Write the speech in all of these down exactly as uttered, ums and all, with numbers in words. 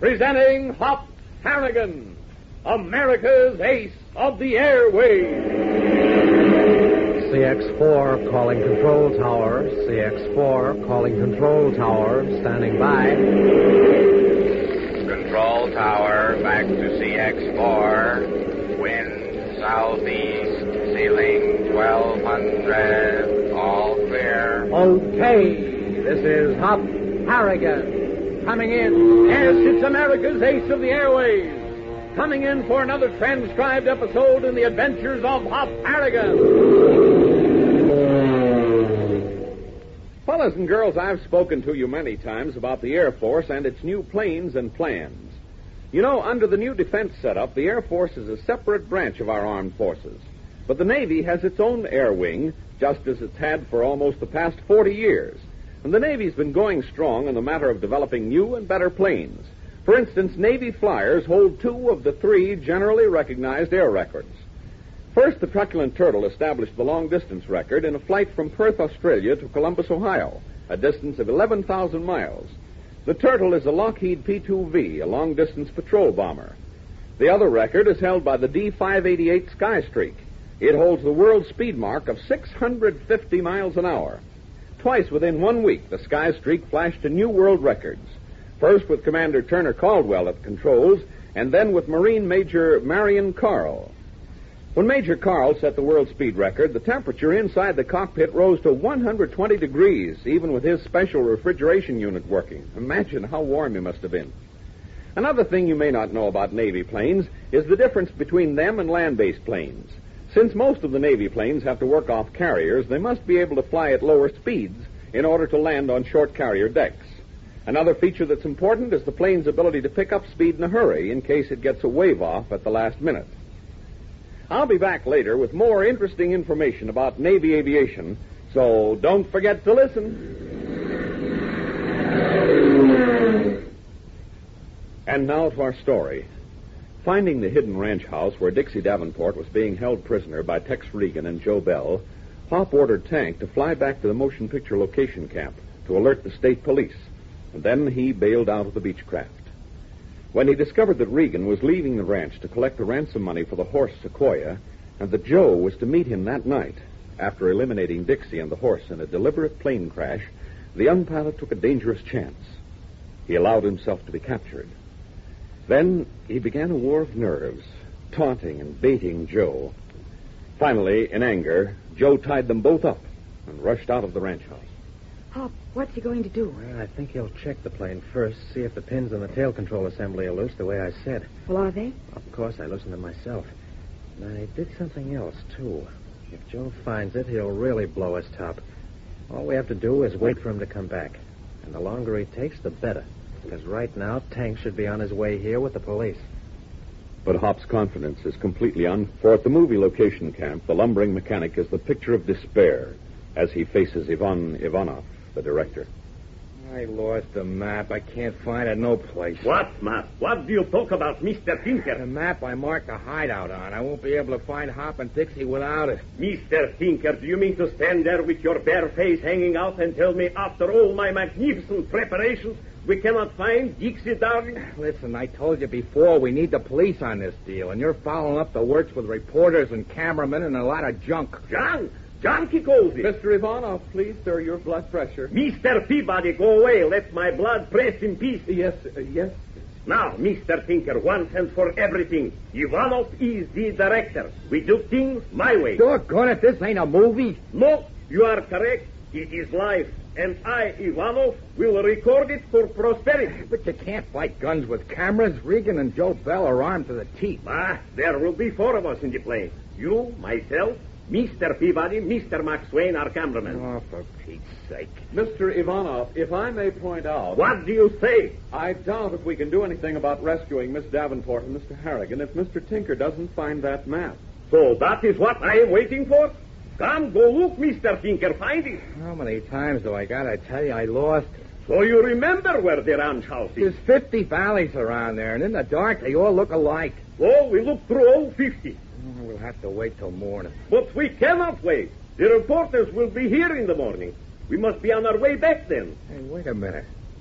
presenting Hop Harrigan, America's ace of the airways. C X four calling control tower. C X four calling control tower. Standing by. Control tower, back to C X four. Wind southeast, ceiling twelve hundred. All clear. Okay, this is Hop Harrigan. Coming in. Yes, it's America's ace of the airways. Coming in for another transcribed episode in the adventures of Hop Harrigan. Fellas and girls, I've spoken to you many times about the Air Force and its new planes and plans. You know, under the new defense setup, the Air Force is a separate branch of our armed forces. But the Navy has its own air wing, just as it's had for almost the past forty years. And the Navy's been going strong in the matter of developing new and better planes. For instance, Navy flyers hold two of the three generally recognized air records. First, the Truculent Turtle established the long-distance record in a flight from Perth, Australia to Columbus, Ohio, a distance of eleven thousand miles. The Turtle is a Lockheed P two V, a long-distance patrol bomber. The other record is held by the D five eighty-eight Skystreak. It holds the world speed mark of six hundred fifty miles an hour. Twice within one week, the Skystreak flashed a new world records. First with Commander Turner Caldwell at controls, and then with Marine Major Marion Carl. When Major Carl set the world speed record, the temperature inside the cockpit rose to one hundred twenty degrees, even with his special refrigeration unit working. Imagine how warm he must have been. Another thing you may not know about Navy planes is the difference between them and land-based planes. Since most of the Navy planes have to work off carriers, they must be able to fly at lower speeds in order to land on short carrier decks. Another feature that's important is the plane's ability to pick up speed in a hurry in case it gets a wave off at the last minute. I'll be back later with more interesting information about Navy aviation, so don't forget to listen. And now to our story. Finding the hidden ranch house where Dixie Davenport was being held prisoner by Tex Regan and Joe Bell, Hop ordered Tank to fly back to the motion picture location camp to alert the state police. And then he bailed out of the Beechcraft. When he discovered that Regan was leaving the ranch to collect the ransom money for the horse Sequoia, and that Joe was to meet him that night, after eliminating Dixie and the horse in a deliberate plane crash, the young pilot took a dangerous chance. He allowed himself to be captured. Then he began a war of nerves, taunting and baiting Joe. Finally, in anger, Joe tied them both up and rushed out of the ranch house. Hop, what's he going to do? Well, I think he'll check the plane first, see if the pins on the tail control assembly are loose the way I said. Well, are they? Of course, I loosened them myself. And I did something else, too. If Joe finds it, he'll really blow his top. All we have to do is wait for him to come back. And the longer he takes, the better. Because right now, Tank should be on his way here with the police. But Hop's confidence is completely un... For at the movie location camp, the lumbering mechanic is the picture of despair as he faces Ivan Ivanov, the director. I lost the map. I can't find it no place. What map? What do you talk about, Mister Tinker? The map I marked a hideout on. I won't be able to find Hop and Dixie without it. Mister Tinker, do you mean to stand there with your bare face hanging out and tell me after all my magnificent preparations we cannot find Dixie, darling? Listen, I told you before we need the police on this deal, and you're following up the works with reporters and cameramen and a lot of junk. Junk? Junk, he calls it. Mister Ivanov, please, sir, your blood pressure. Mister Peabody, go away. Let my blood press in peace. Yes, uh, yes. Now, Mister Tinker, once and for everything, Ivanov is the director. We do things my way. Doggone it, this ain't a movie. No, you are correct. It is life. And I, Ivanov, will record it for prosperity. But you can't fight guns with cameras. Regan and Joe Bell are armed to the teeth. Ah, there will be four of us in the plane. You, myself, Mister Peabody, Mister McSwain, our cameraman. Oh, for Pete's sake. Mister Ivanov, if I may point out... What do you say? I doubt if we can do anything about rescuing Miss Davenport and Mister Harrigan if Mister Tinker doesn't find that map. So that is what I am waiting for? Come, go look, Mister Tinker. Find it. How many times do I gotta tell you I lost it? So you remember where the ranch house is? There's fifty valleys around there, and in the dark they all look alike. Oh, we looked through all fifty. Oh, we'll have to wait till morning. But we cannot wait. The reporters will be here in the morning. We must be on our way back then. Hey, wait a minute.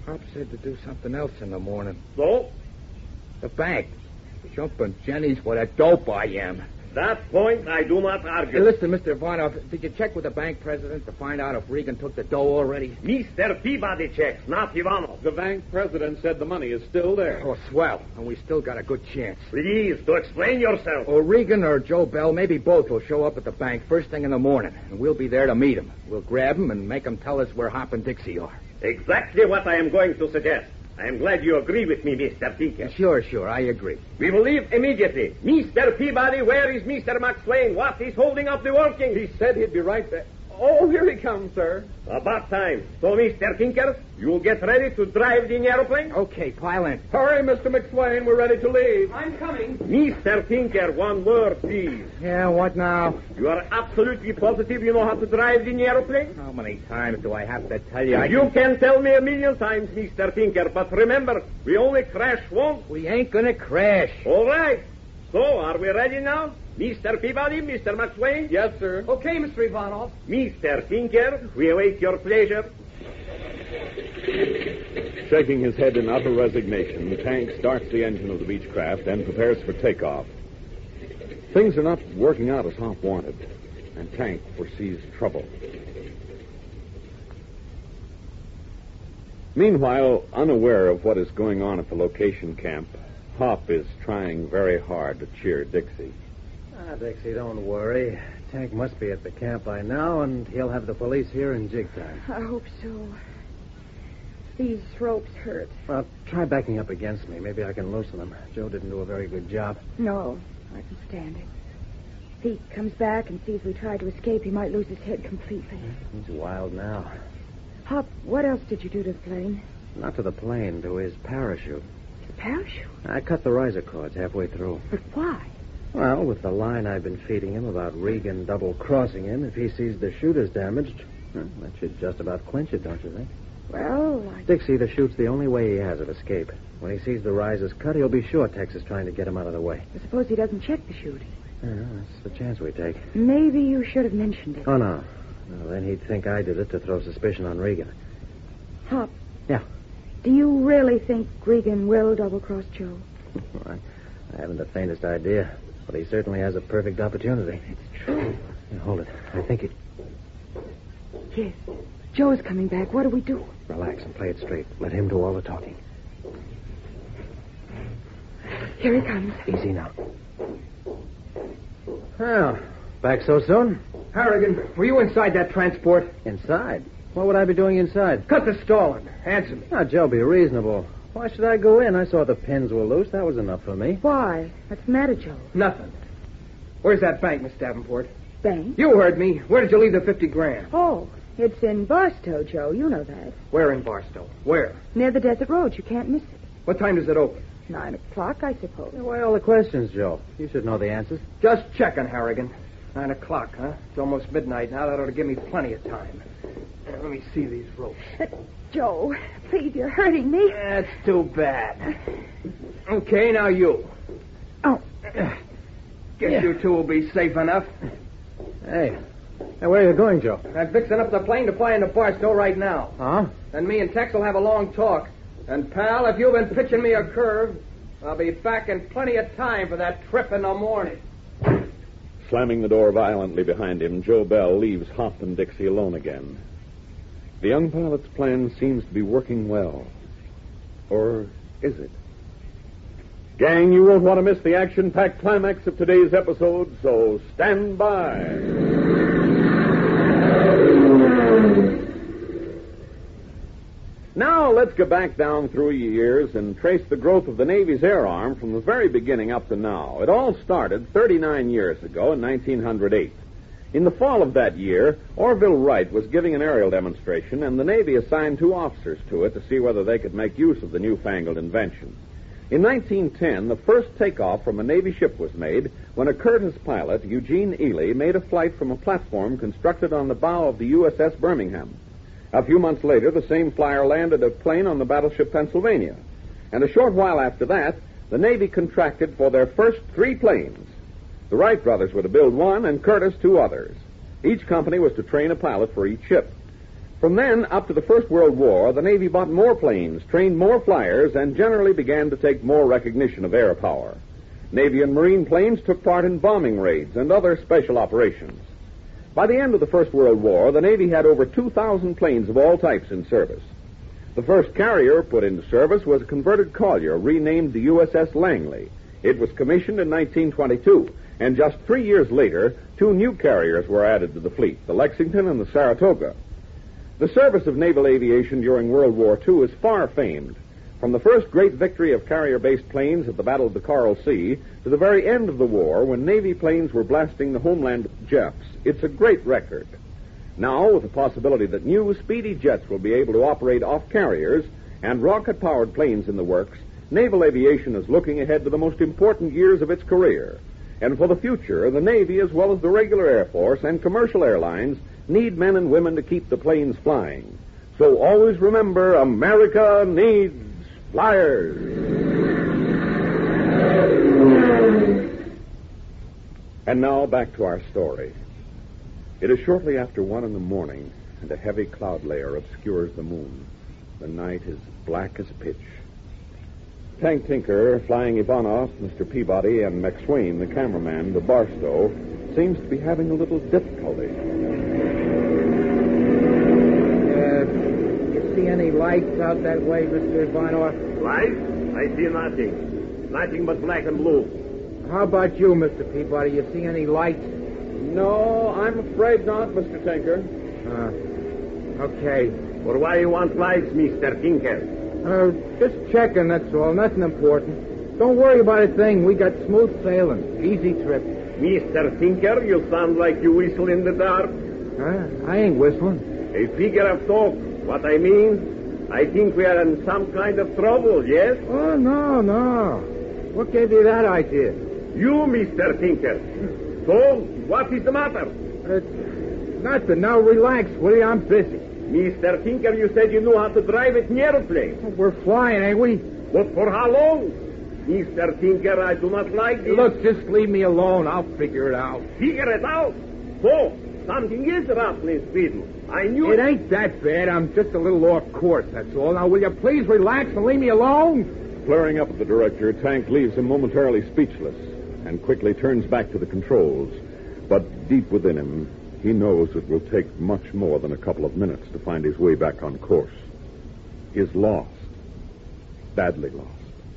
Pop said to do something else in the morning. So, The bank. Jumping Jenny's what a dope I am. that point I do not Hey, argue. listen, Mister Ivanov, did you check with the bank president to find out if Regan took the dough already? Mister Peabody checks, not Ivanov. The bank president said the money is still there. Oh, swell. And we still got a good chance. Please, to explain yourself. Or Regan or Joe Bell, maybe both will show up at the bank first thing in the morning, and we'll be there to meet him. We'll grab him and make him tell us where Hop and Dixie are. Exactly what I am going to suggest. I am glad you agree with me, Mister Tinker. Sure, sure, I agree. We will leave immediately. Mister Peabody, where is Mister Max Wayne? What is holding up the working? He said he'd be right there. Oh, here he comes, sir. About time. So, Mister Tinker, you will get ready to drive the aeroplane? Okay, pile in. Hurry, Mister McSwain. We're ready to leave. I'm coming. Mister Tinker, one word, please. Yeah, what now? You are absolutely positive you know how to drive the aeroplane? How many times do I have to tell you? I You can tell me a million times, Mister Tinker, but remember, we only crash once. We ain't gonna crash. All right. So, are we ready now? Mister Peabody, Mister McSwain? Yes, sir. Okay, Mister Ivanov. Mister Tinker, we await your pleasure. Shaking his head in utter resignation, Tank starts the engine of the Beechcraft and prepares for takeoff. Things are not working out as Hop wanted, and Tank foresees trouble. Meanwhile, unaware of what is going on at the location camp, Hop is trying very hard to cheer Dixie. Ah, Dixie, don't worry. Tank must be at the camp by now, and he'll have the police here in jig time. I hope so. These ropes hurt. Well, try backing up against me. Maybe I can loosen them. Joe didn't do a very good job. No, I can stand it. If he comes back and sees we tried to escape, he might lose his head completely. He's wild now. Hop, what else did you do to the plane? Not to the plane, to his parachute. The parachute? I cut the riser cords halfway through. But why? Well, with the line I've been feeding him about Regan double-crossing him, if he sees the chute is damaged, well, that should just about clinch it, don't you think? Well, I... Dixie, the chute's the only way he has of escape. When he sees the risers cut, he'll be sure Tex is trying to get him out of the way. I suppose he doesn't check the chute. Yeah, that's the chance we take. Maybe you should have mentioned it. Oh, no. No, then he'd think I did it to throw suspicion on Regan. Hop. Yeah. Do you really think Regan will double-cross Joe? I, I haven't the faintest idea, but he certainly has a perfect opportunity. It's true. Now, hold it. I think it... Yes. Joe's coming back. What do we do? Relax and play it straight. Let him do all the talking. Here he comes. Easy now. Well, back so soon? Harrigan, were you inside that transport? Inside? What would I be doing inside? Cut the stalling. Answer me. Now, Joe, be reasonable. Why should I go in? I saw the pins were loose. That was enough for me. Why? What's the matter, Joe? Nothing. Where's that bank, Miss Davenport? Bank? You heard me. Where did you leave the fifty grand? Oh, it's in Barstow, Joe. You know that. Where in Barstow? Where? Near the desert road. You can't miss it. What time does it open? Nine o'clock, I suppose. Why all the questions, Joe? You should know the answers. Just checking, Harrigan. Nine o'clock, huh? It's almost midnight now. That ought to give me plenty of time. Here, let me see these ropes. Uh, Joe, please, you're hurting me. That's too bad. Okay, now you. Oh. Guess Yeah. you two will be safe enough. Hey. Hey, where are you going, Joe? I'm fixing up the plane to fly into Barstow right now. Huh? Then me and Tex will have a long talk. And, pal, if you've been pitching me a curve, I'll be back in plenty of time for that trip in the morning. Slamming the door violently behind him, Joe Bell leaves Hop and Dixie alone again. The young pilot's plan seems to be working well. Or is it? Gang, you won't want to miss the action-packed climax of today's episode, so stand by. Now, let's go back down through years and trace the growth of the Navy's air arm from the very beginning up to now. It all started thirty-nine years ago in nineteen oh eight. In the fall of that year, Orville Wright was giving an aerial demonstration, and the Navy assigned two officers to it to see whether they could make use of the newfangled invention. In nineteen ten, the first takeoff from a Navy ship was made when a Curtiss pilot, Eugene Ely, made a flight from a platform constructed on the bow of the U S S Birmingham. A few months later, the same flyer landed a plane on the battleship Pennsylvania. And a short while after that, the Navy contracted for their first three planes. The Wright brothers were to build one and Curtiss two others. Each company was to train a pilot for each ship. From then up to the First World War, the Navy bought more planes, trained more flyers, and generally began to take more recognition of air power. Navy and Marine planes took part in bombing raids and other special operations. By the end of the First World War, the Navy had over two thousand planes of all types in service. The first carrier put into service was a converted collier renamed the U S S Langley. It was commissioned in nineteen twenty-two, and just three years later, two new carriers were added to the fleet, the Lexington and the Saratoga. The service of naval aviation during World War Two is far famed. From the first great victory of carrier-based planes at the Battle of the Coral Sea to the very end of the war when Navy planes were blasting the homeland jets, it's a great record. Now, with the possibility that new, speedy jets will be able to operate off carriers and rocket-powered planes in the works, naval aviation is looking ahead to the most important years of its career. And for the future, the Navy, as well as the regular Air Force and commercial airlines, need men and women to keep the planes flying. So always remember, America needs flyers. And now back to our story. It is shortly after one in the morning, and a heavy cloud layer obscures the moon. The night is black as pitch. Tank Tinker, Flying Ivanov, Mister Peabody, and McSwain, the cameraman, to Barstow, seems to be having a little difficulty. Uh, you see any lights out that way, Mister Ivanov? Lights? I see nothing. Nothing but black and blue. How about you, Mister Peabody? You see any lights? No, I'm afraid not, Mister Tinker. Uh, okay. For why you want lights, Mister Tinker? Uh, just checking, that's all. Nothing important. Don't worry about a thing. We got smooth sailing. Easy trip. Mister Tinker, you sound like you whistle in the dark. Huh? I ain't whistling. A figure of talk. What I mean, I think we are in some kind of trouble, yes? Oh, no, no. What gave you that idea? You, Mister Tinker. So, what is the matter? Uh, nothing. Now relax, will you? I'm busy. Mister Tinker, you said you knew how to drive an airplane. We're flying, ain't we? But for how long? Mister Tinker, I do not like this. Look, just leave me alone. I'll figure it out. Figure it out? So, something is rattling, Speedle. I knew it. It ain't that bad. I'm just a little off course, that's all. Now, will you please relax and leave me alone? Flaring up at the director, Tank leaves him momentarily speechless and quickly turns back to the controls. But deep within him, he knows it will take much more than a couple of minutes to find his way back on course. He is lost. Badly lost.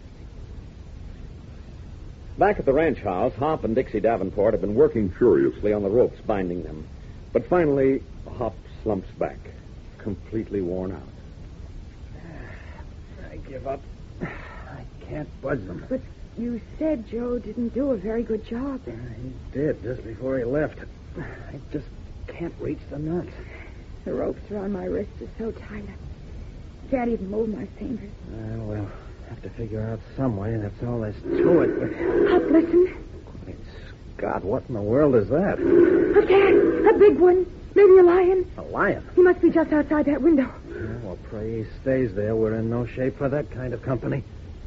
Back at the ranch house, Hop and Dixie Davenport have been working furiously on the ropes binding them. But finally, Hop slumps back, completely worn out. I give up. I can't budge them. But you said Joe didn't do a very good job. Uh, he did, just before he left. I just can't reach the nuts. The ropes around my wrists are so tight. I can't even move my fingers. Uh, well, have to figure out some way. That's all there's to it. Hop, listen. Great Scott, what in the world is that? A cat. A big one. Maybe a lion. A lion? He must be just outside that window. Yeah, well, pray he stays there. We're in no shape for that kind of company.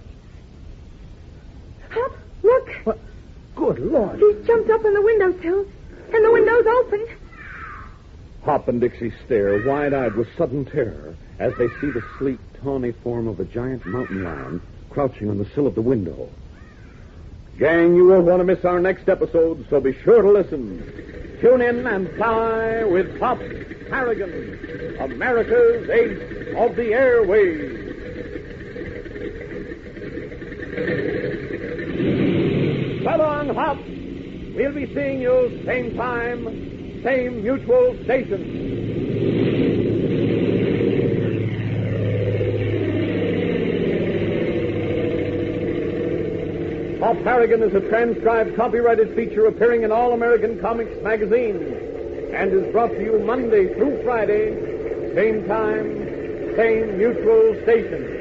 Hop, look. What? Good Lord. He's jumped up on the windowsill, and the window's open. Hop and Dixie stare, wide-eyed with sudden terror, as they see the sleek, tawny form of a giant mountain lion crouching on the sill of the window. Gang, you won't want to miss our next episode, so be sure to listen. Tune in and fly with Hop Harrigan, America's ace of the airways. So long, Hop. We'll be seeing you same time, same mutual station. Hop Harrigan is a transcribed, copyrighted feature appearing in All American Comics magazine and is brought to you Monday through Friday, same time, same mutual station.